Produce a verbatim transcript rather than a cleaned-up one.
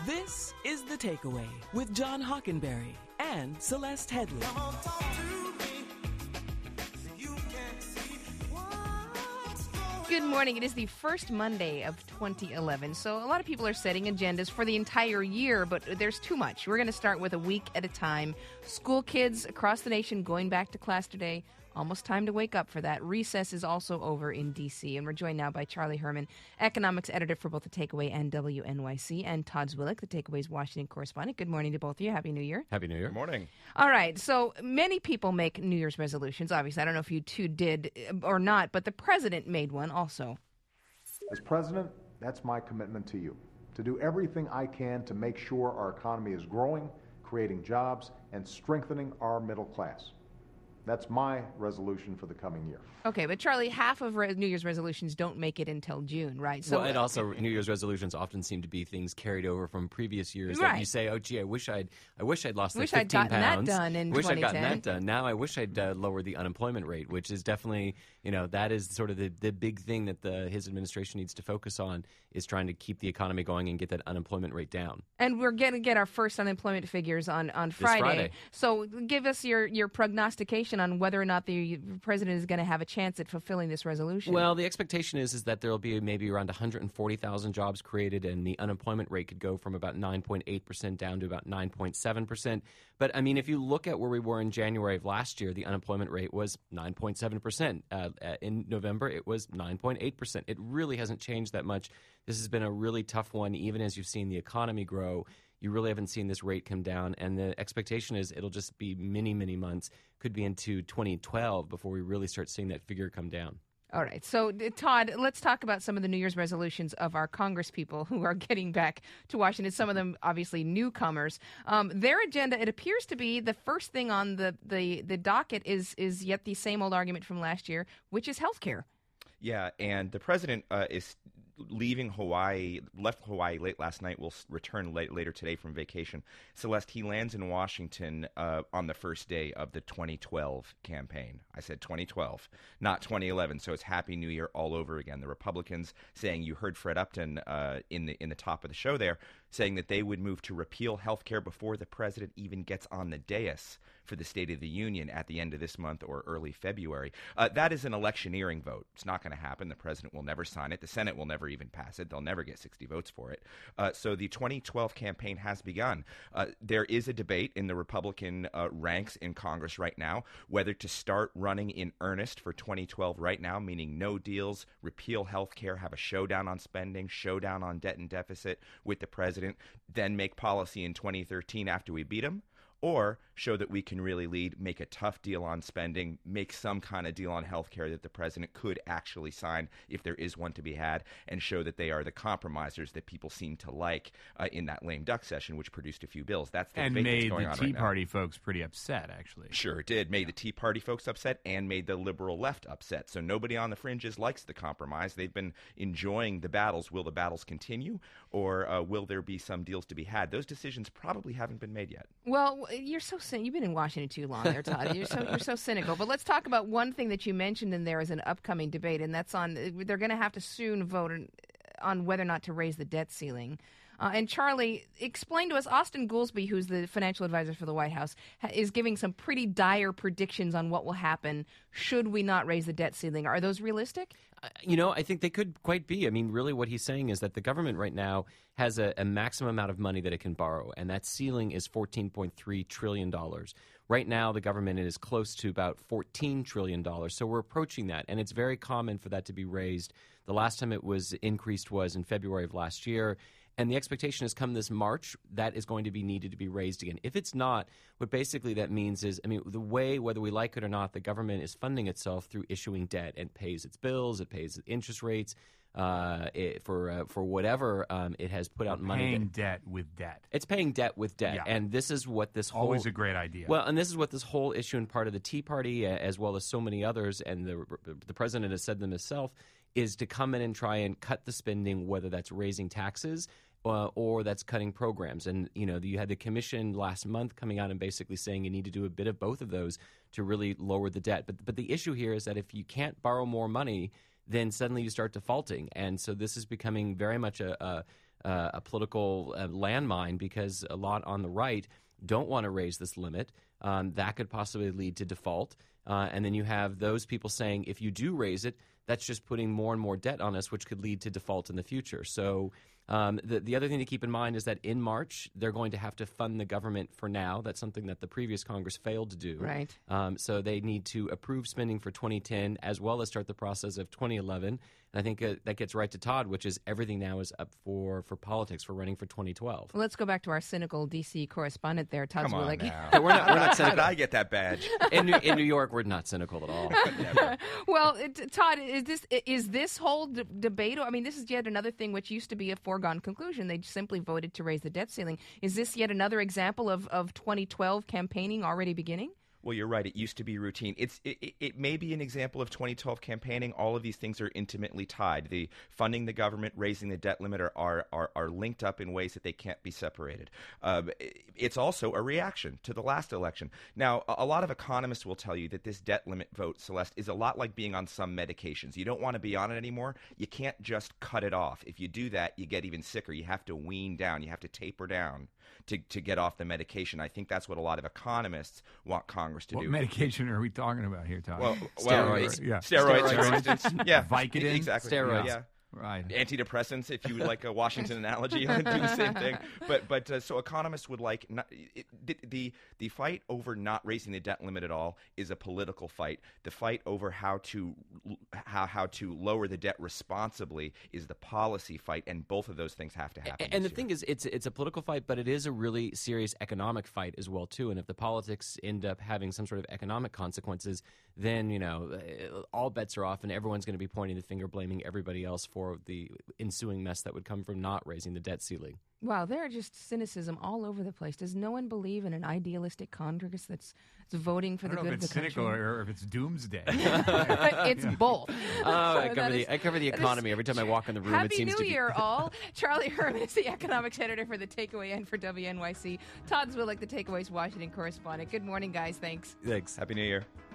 This is The Takeaway with John Hockenberry and Celeste Headlee. Come on, talk to me. You can see what's going Good morning. It is the first Monday of twenty eleven, so a lot of people are setting agendas for the entire year, but there's too much. We're going to start with a week at a time. School kids across the nation going back to class today. Almost time to wake up for that. Recess is also over in D C, and we're joined now by Charlie Herman, economics editor for both The Takeaway and W N Y C, and Todd Zwillich, The Takeaway's Washington correspondent. Good morning to both of you. Happy New Year. Happy New Year. Good morning. All right, so many people make New Year's resolutions. Obviously, I don't know if you two did or not, but the president made one also. As president, that's my commitment to you, to do everything I can to make sure our economy is growing, creating jobs, and strengthening our middle class. That's my resolution for the coming year. Okay, but Charlie, half of re- New Year's resolutions don't make it until June, right? So, well, and also New Year's resolutions often seem to be things carried over from previous years right. that you say, "Oh, gee, I wish I'd, I wish I'd lost wish like I'd fifteen gotten pounds. that done in wish I'd twenty gotten ten. that done. Now I wish I'd uh, lowered the unemployment rate," which is definitely, you know, that is sort of the, the big thing that the his administration needs to focus on is trying to keep the economy going and get that unemployment rate down. And we're going to get our first unemployment figures on, on Friday. Friday. So give us your, your prognostication on whether or not the president is going to have a chance at fulfilling this resolution. Well, the expectation is is that there will be maybe around one hundred forty thousand jobs created, and the unemployment rate could go from about nine point eight percent down to about nine point seven percent. But, I mean, if you look at where we were in January of last year, the unemployment rate was nine point seven percent. Uh, in November, it was nine point eight percent. It really hasn't changed that much. This has been a really tough one, even as you've seen the economy grow. You really haven't seen this rate come down, and the expectation is it'll just be many, many months, could be into twenty twelve before we really start seeing that figure come down. All right. So, Todd, let's talk about some of the New Year's resolutions of our Congress people who are getting back to Washington. Some of them, obviously, newcomers. Um, their agenda, it appears to be the first thing on the, the, the docket is, is yet the same old argument from last year, which is health care. Yeah, and the president uh, is leaving Hawaii, left Hawaii late last night, will return late, later today from vacation. Celeste, he lands in Washington uh, on the first day of the twenty twelve campaign. I said twenty twelve, not twenty eleven, so it's Happy New Year all over again. The Republicans saying, you heard Fred Upton uh, in the in the top of the show there, saying that they would move to repeal health care before the president even gets on the dais for the State of the Union at the end of this month or early February. Uh, that is an electioneering vote. It's not going to happen. The president will never sign it. The Senate will never even pass it. They'll never get sixty votes for it. Uh, so the twenty twelve campaign has begun. Uh, there is a debate in the Republican uh, ranks in Congress right now whether to start running in earnest for twenty twelve right now, meaning no deals, repeal health care, have a showdown on spending, showdown on debt and deficit with the president, then make policy in twenty thirteen after we beat him. Or show that we can really lead, make a tough deal on spending, make some kind of deal on health care that the president could actually sign if there is one to be had, and show that they are the compromisers that people seem to like uh, in that lame duck session, which produced a few bills. That's the and debate made that's going the on Tea right now. Party folks pretty upset, actually. Sure did. Made the Tea Party folks upset and made the liberal left upset. So nobody on the fringes likes the compromise. They've been enjoying the battles. Will the battles continue, or uh, will there be some deals to be had? Those decisions probably haven't been made yet. Well, you're so cyn- you've been in Washington too long there, Todd. You're so you're so cynical. But let's talk about one thing that you mentioned in there as an upcoming debate, and that's on they're going to have to soon vote on, on whether or not to raise the debt ceiling. Uh, and Charlie, explain to us, Austin Goolsbee, who's the financial advisor for the White House, ha- is giving some pretty dire predictions on what will happen should we not raise the debt ceiling. Are those realistic? Uh, you know, I think they could quite be. I mean, really what he's saying is that the government right now has a, a maximum amount of money that it can borrow, and that ceiling is fourteen point three trillion dollars. Right now, the government is close to about fourteen trillion dollars, so we're approaching that, and it's very common for that to be raised. The last time it was increased was in February of last year. And the expectation is come this March, that is going to be needed to be raised again. If it's not, what basically that means is, I mean, the way, whether we like it or not, the government is funding itself through issuing debt and pays its bills, it pays interest rates uh, it, for uh, for whatever um, it has put out money. Paying that, debt with debt. It's paying debt with debt. Yeah. And this is what this whole... Always a great idea. Well, and this is what this whole issue and part of the Tea Party, uh, as well as so many others, and the the president has said them himself, is to come in and try and cut the spending, whether that's raising taxes Uh, or that's cutting programs. And, you know, you had the commission last month coming out and basically saying you need to do a bit of both of those to really lower the debt. But but the issue here is that if you can't borrow more money, then suddenly you start defaulting. And so this is becoming very much a, a uh, a political uh, landmine because a lot on the right don't want to raise this limit. Um, that could possibly lead to default. Uh, and then you have those people saying if you do raise it, that's just putting more and more debt on us, which could lead to default in the future. So um, the, the other thing to keep in mind is that in March, they're going to have to fund the government for now. That's something that the previous Congress failed to do. Right. Um, so they need to approve spending for twenty ten as well as start the process of twenty eleven. And I think uh, that gets right to Todd, which is everything now is up for, for politics, for running for twenty twelve. Well, let's go back to our cynical D C correspondent there, Todd Come on Zwillig. now. We're not, we're not How did cynical. I get that badge? In New, in New York, we're not cynical at all. Never. Well, it, Todd, is this is this whole d- debate? I mean, this is yet another thing which used to be a foregone conclusion. They simply voted to raise the debt ceiling. Is this yet another example of, of twenty twelve campaigning already beginning? Well, you're right. It used to be routine. It's it, it, it may be an example of twenty twelve campaigning. All of these things are intimately tied. The funding the government, raising the debt limit are are, are, are linked up in ways that they can't be separated. Uh, it's also a reaction to the last election. Now, a, a lot of economists will tell you that this debt limit vote, Celeste, is a lot like being on some medications. You don't want to be on it anymore. You can't just cut it off. If you do that, you get even sicker. You have to wean down. You have to taper down to, to get off the medication. I think that's what a lot of economists want Congress to What do. medication are we talking about here, Todd? Well, well, Steroids. Yeah. steroids, for Steroids. instance. Yeah, Vicodin? exactly. Steroids. Yeah. Right. Antidepressants, if you would like a Washington analogy, do the same thing. But but uh, so economists would like not, it, the, the the fight over not raising the debt limit at all is a political fight. The fight over how to how how to lower the debt responsibly is the policy fight, and both of those things have to happen. And the this thing year. is, it's it's a political fight, but it is a really serious economic fight as well too. And if the politics end up having some sort of economic consequences, then you know all bets are off, and everyone's going to be pointing the finger, blaming everybody else for the ensuing mess that would come from not raising the debt ceiling. Wow, there are just cynicism all over the place. Does no one believe in an idealistic Congress that's, that's voting for I the don't know good if of it's the cynical country? or if it's doomsday. It's both. Oh, I So cover that the is- I cover the that is- economy every time I walk in the room. Happy it seems New to be Year, all. Charlie Herman is the economics editor for The Takeaway and for W N Y C. Todd Zwillig, the Takeaway's Washington correspondent. Good morning, guys. Thanks. Thanks. Happy New Year.